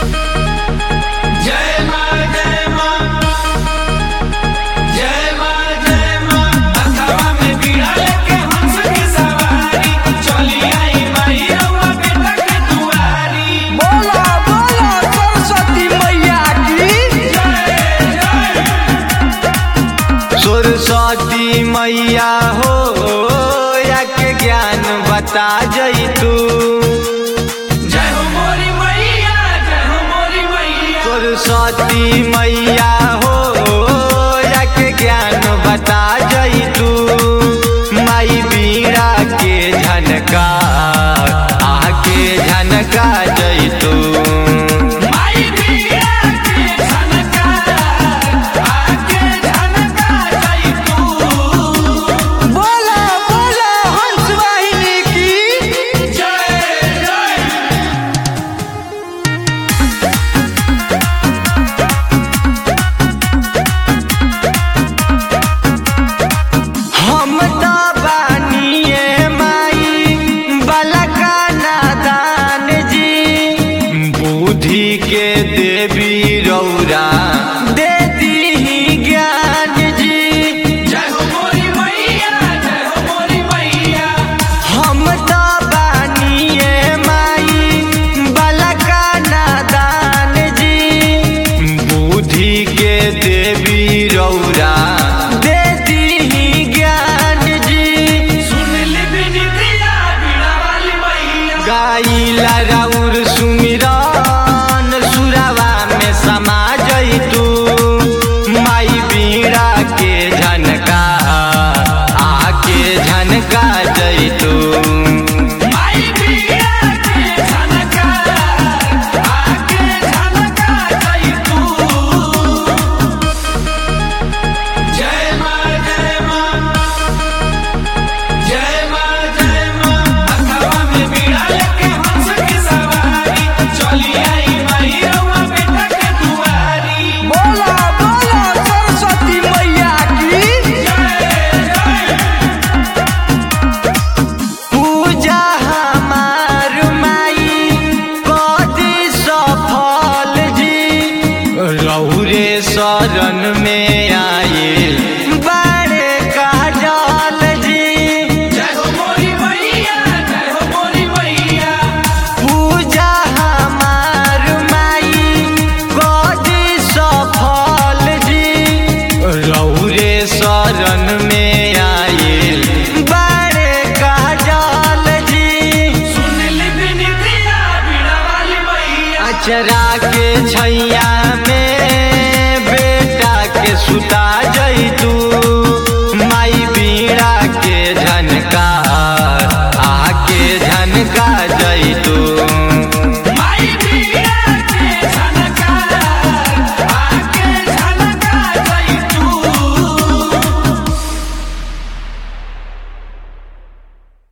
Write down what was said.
सरस्वती मैया हो या के ज्ञान बता जई तू। जय हो मोरी मैया, जय हो मोरी मैया। सरस्वती मैया हो या के ज्ञान बता जई तू। माई बीड़ा के झनका आके झनका जई तू। के देवी रौरा दे दी ज्ञान जी। जय हो मोरी मैया, जय हो मोरी मैया। हम तो बानिए माई बलका नादान जी। बुद्धि के देवी रौरा दे दी ज्ञान जी। सुन ली बिनतिया बीड़ा वाली मैया। गाइला राउर सुमिरा समा जई तू। माई बीड़ा के झनका आके झनका जई तू। माई बीड़ा के झनका आके झनका जई तू। जय मां जय मां जय मां जय मां। अथवा में बीड़ा लेके हंस की सवारी चली आई माई रउआ बेटा के दुआरी। बोला बोला सरस्वती मैया की जय। पूजा हमार माई कदी सफल जी। रौरे शरण में आइल बड़े काजल जी। जय हो मोरी मैया, जय हो मोरी मैया। पूजा हमार माई कदी सफल जी। रौरे शरण में आइल बड़े काजल जी। सुन ली बिनतिया बीड़ा वाली मैया। अचरा के छैया में बेटा के सुता जई